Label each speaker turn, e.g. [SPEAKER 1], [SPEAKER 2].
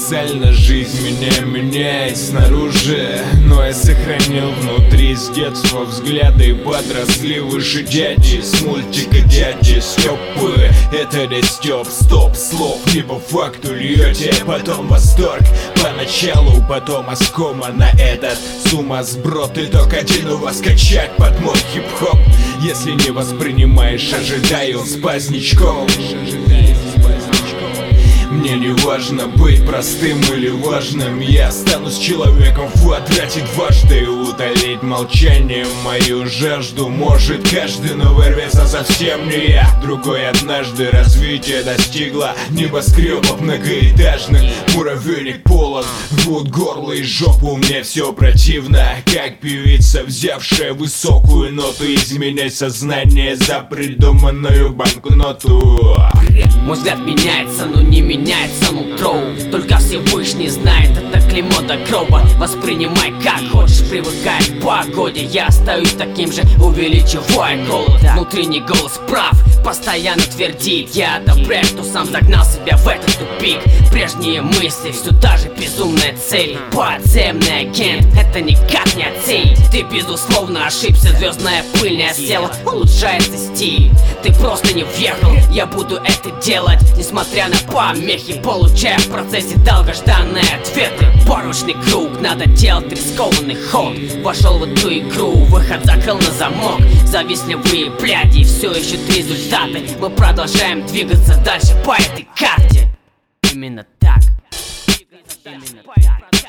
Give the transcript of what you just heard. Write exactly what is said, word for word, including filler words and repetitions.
[SPEAKER 1] Парадоксально, жизнь меня меняет снаружи, но я сохранил внутри с детства взгляды. Подросли выше дяди, с мультика дяди Стёпы. Это не Стёп, стоп, слов не по факту льете. Потом восторг поначалу, потом оскома на этот сумасброд. И только один у вас качать под мой хип-хоп. Если не воспринимаешь, ожидаю с праздничком. Мне не важно быть простым или важным. Я останусь человеком в квадрате дважды. И утолить молчанием мою жажду может каждый, но вырвется совсем не я. Другой однажды развитие достигло небоскребов многоэтажных. Муравейник полон, рвут горло и жопу. Мне все противно, как певица, взявшая высокую ноту. Изменять сознание за придуманную банкноту.
[SPEAKER 2] Мой взгляд меняется, но не меняется нутро. Только Всевышний знает это клеймо до гроба. Воспринимай как хочешь, привыкай к погоде. Я остаюсь таким же, увеличивая голод. Внутренний голос прав, постоянно твердит: я одобряю, что сам загнал себя в этот тупик. Прежние мысли, все та же безумная цель. Подземный агент, это никак не оценить. Ты безусловно ошибся, звездная пыль не осела. Улучшается стиль, ты просто не въехал. Я буду это делать, несмотря на помехи, получая в процессе долгожданные ответы. Порочный круг, надо делать рискованный ход. Вошел в эту игру, выход закрыл на замок. Завистливые бляди все ищут результаты. Мы продолжаем двигаться дальше по этой карте. Именно так. Именно так.